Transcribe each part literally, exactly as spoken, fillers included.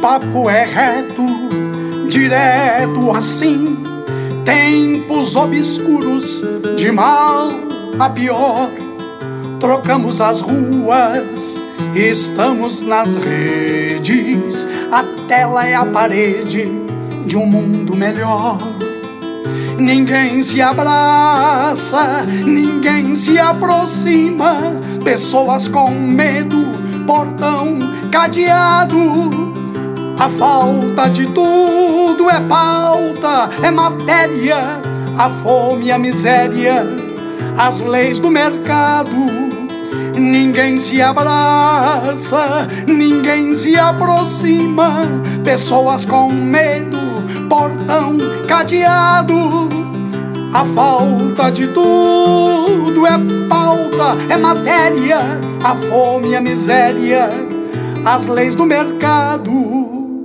papo é reto, direto assim. Tempos obscuros, de mal a pior. Trocamos as ruas, estamos nas redes. A tela é a parede de um mundo melhor. Ninguém se abraça, ninguém se aproxima. Pessoas com medo, portão cadeado. A falta de tudo é pauta, é matéria. A fome e a miséria, as leis do mercado. Ninguém se abraça, ninguém se aproxima. Pessoas com medo, portão cadeado. A falta de tudo é pauta, é matéria. A fome e a miséria, as leis do mercado.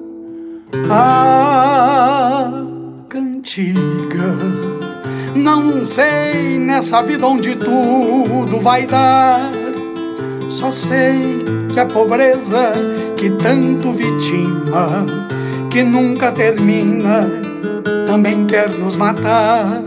A cantiga. Não sei nessa vida onde tudo vai dar. Só sei que a pobreza que tanto vitima, que nunca termina, também quer nos matar.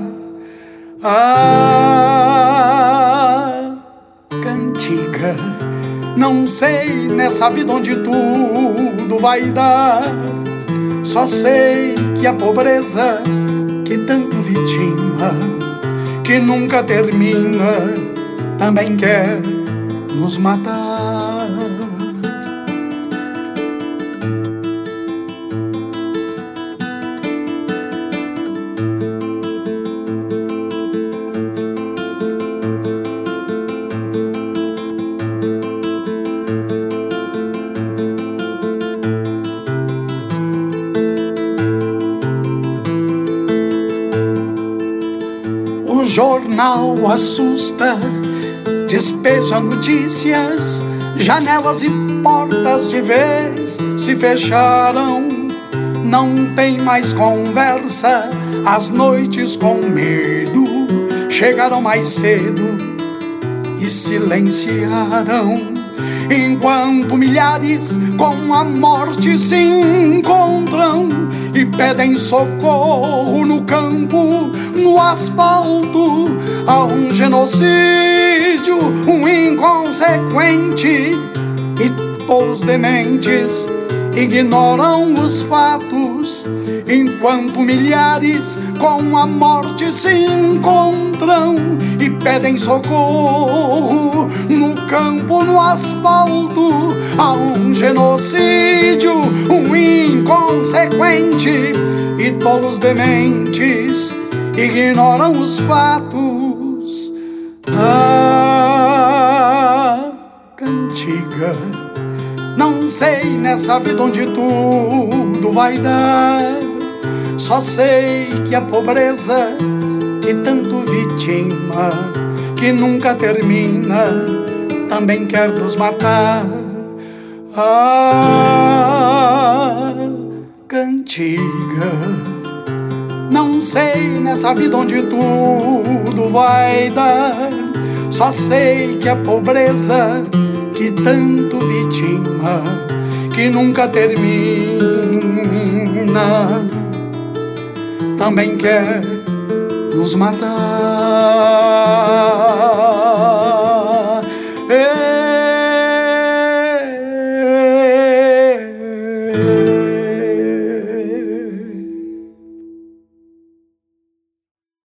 A cantiga. Não sei nessa vida onde tudo vai dar. Só sei que a pobreza que tanto vitima, que nunca termina, também quer nos matar. O jornal assusta, despeja notícias. Janelas e portas de vez se fecharam. Não tem mais conversa, as noites com medo chegaram mais cedo e silenciaram. Enquanto milhares com a morte se encontram e pedem socorro no campo, no asfalto. Há um genocídio, um inconsequente, e tolos dementes ignoram os fatos. Enquanto milhares com a morte se encontram e pedem socorro no campo, no asfalto. Há um genocídio, um inconsequente, e tolos dementes ignoram os fatos. A cantiga. Não sei nessa vida onde tudo vai dar. Só sei que a pobreza que tanto vitima, que nunca termina, também quer nos matar. A cantiga. Não sei nessa vida onde tudo vai dar. Só sei que a pobreza que tanto vitima, que nunca termina, também quer nos matar.